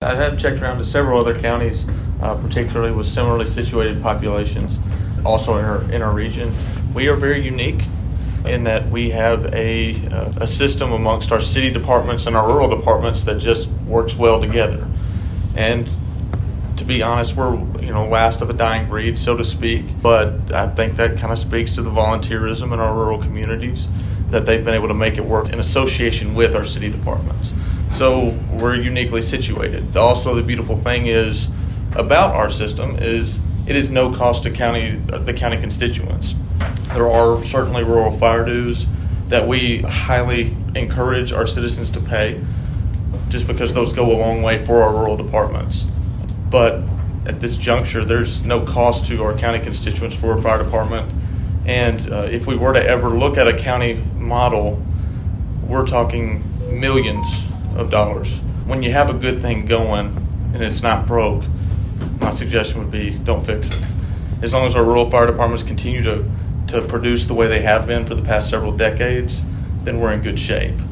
I have checked around to several other counties, particularly with similarly situated populations, also in our region. We are very unique in that we have a system amongst our city departments and our rural departments that just works well together. And to be honest, we're last of a dying breed, so to speak. But I think that kind of speaks to the volunteerism in our rural communities, that they've been able to make it work in association with our city departments. So we're uniquely situated. Also, the beautiful thing is about our system is it is no cost to the county constituents. There are certainly rural fire dues that we highly encourage our citizens to pay, just because those go a long way for our rural departments. But at this juncture, there's no cost to our county constituents for a fire department. And if we were to ever look at a county model, we're talking millions of dollars. When you have a good thing going and it's not broke, my suggestion would be don't fix it. As long as our rural fire departments continue to produce the way they have been for the past several decades, then we're in good shape.